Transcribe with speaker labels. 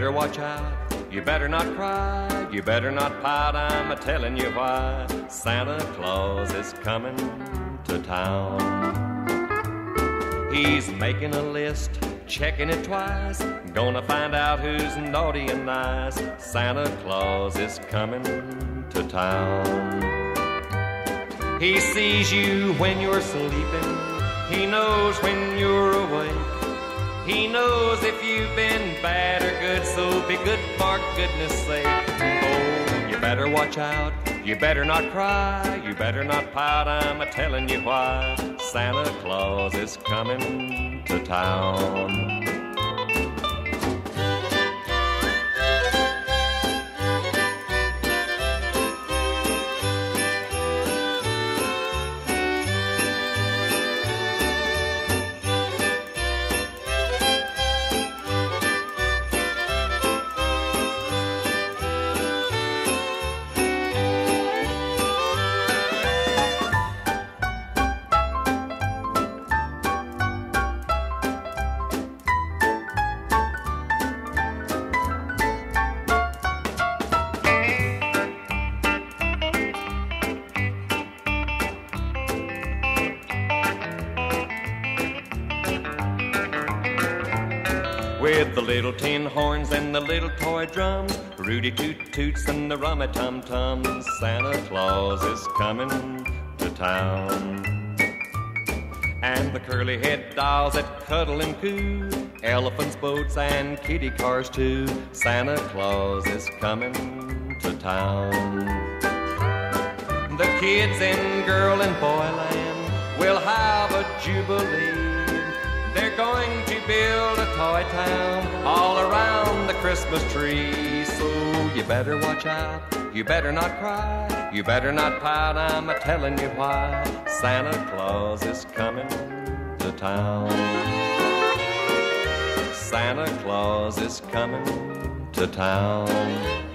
Speaker 1: better watch out. You better not cry, you better not pout, I'm a-telling you why. Santa Claus is coming to town. He's making a list, checking it twice, gonna find out who's naughty and nice. Santa Claus is coming to town. He sees you when you're sleeping, he knows when you're awake. He knows if you've been bad or good, so be good for goodness sake. Oh, you better watch out, you better not cry, you better not pout, I'm a-telling you why. Santa Claus is coming to town. With the little tin horns and the little toy drums, Rudy Toot Toots and the rummy tum tums, Santa Claus is coming to town. And the curly head dolls that cuddle and coo, elephants, boats, and kitty cars too, Santa Claus is coming to town. The kids in girl and boy land will have a jubilee. They're going to build a toy town all around the Christmas tree. So you better watch out, you better not cry, you better not pout, I'm a-telling you why. Santa Claus is coming to town. Santa Claus is coming to town.